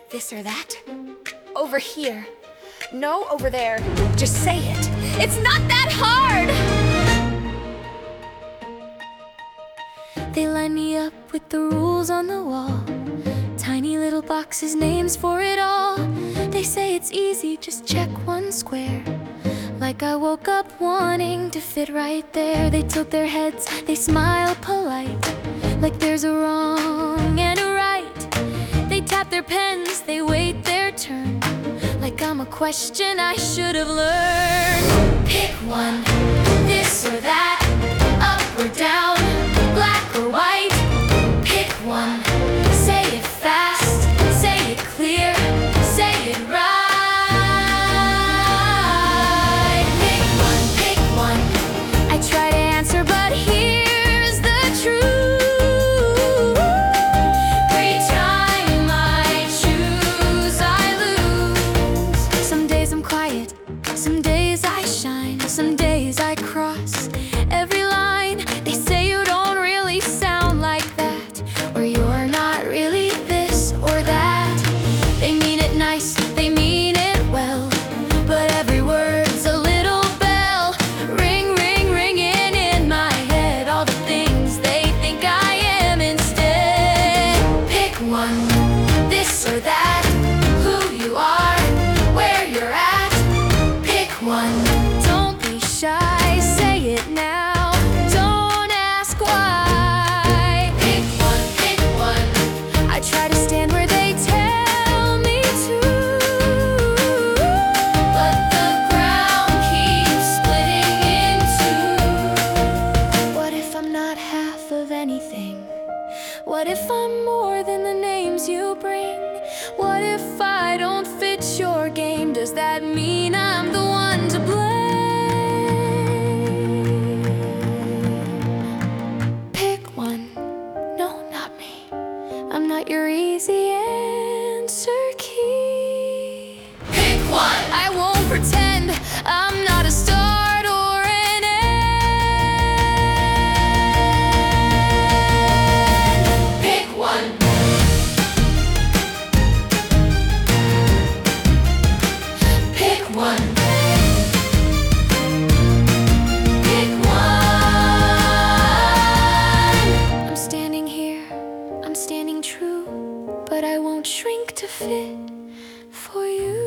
This or that? Over here. No, over there. Just say it. It's not that hard! They line me up with the rules on the wall. Tiny little boxes, names for it all. They say it's easy, just check one square. Like I woke up wanting to fit right there. They tilt their heads, they smile polite, like there's a wrong and a right. They tap their pens, they wait their turn, like I'm a question I should have learned. Pick one, this or that, up or down, black or white. Pick one, say it fast, say it clear, say it right. Pick one, I try to answer, but here's the truth. Every time I choose, I lose. Some days I'm quiet, some days I shine, some days I cross every line. They say you don't really sound like that, or you're not really this or that. They mean it nice, they mean it well, but every word's a little bell. Ring, ring, ringing in my head, all the things they think I am instead. Pick one, this or that, who you are, where you're at. Pick one, don't be shy, say it now, don't ask why. Pick one, I try to stand where they tell me to, but the ground keeps splitting in two. What if I'm not half of anything? What if I'm more than the names you bring? What if I don't fit your game? Does that mean I'm the one to blame? Pick one, no, not me. I'm not your easy answer key. Pick one, I won't pretend I'm not a start or an end. Pick one. Pick one. Pick one. I'm standing here, I'm standing true, but I won't shrink to fit for you.